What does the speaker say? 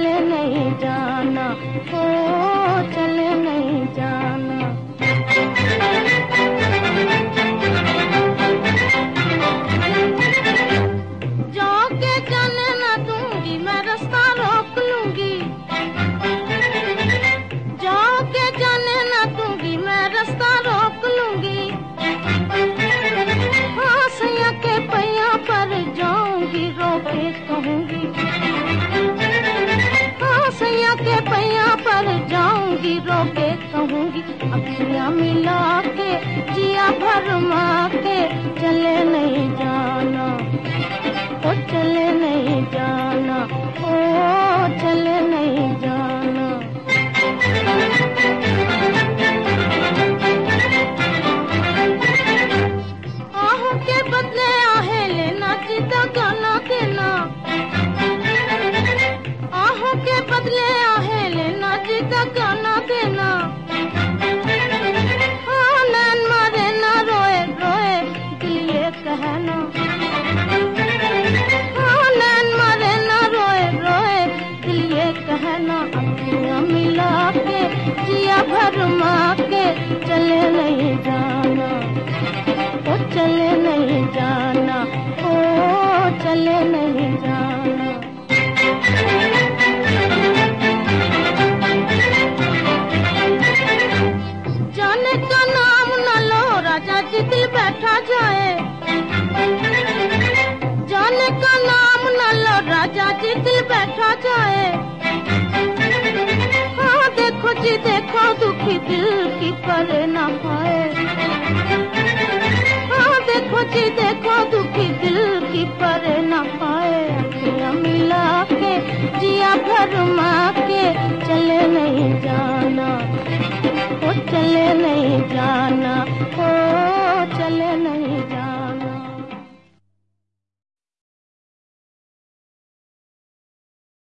चले नहीं जाना, ओ चले नहीं जाना। जाके जाने न दूंगी, मैं रास्ता रोक लूंगी। जाके जाने न दूंगी, मैं रास्ता रोक लूंगी। हाँ सैया के पैया पर जाऊंगी, रोके कहूंगी। हाँ सैया के पैया पर जाऊंगी, रोके कहूंगी। अखियां मिला के जिया भरमा के चले नहीं जाना, ओ चले नहीं जाना, ओ चले नहीं जाना। आहों के बदले आहे लेना, जिदा गाना देना। आहों के बदले आहे लेना, जिदा गाना देना। हाँ नैन मारे ना रोए रोए, दिल ये कहना। हाँ नैन मारे ना रोए रोए, दिल ये कहना। अखियां मिला के जिया भरमा के चले नहीं जाना, ओ चले नहीं जाना, ओ चले नहीं जाना। जाने का नाम न लो राजा जी, दिल बैठा जाए। जाने का नाम न लो राजा जी, दिल बैठा जाए। हाँ देखो जी देखो, दुखी दिल की पर न पाए।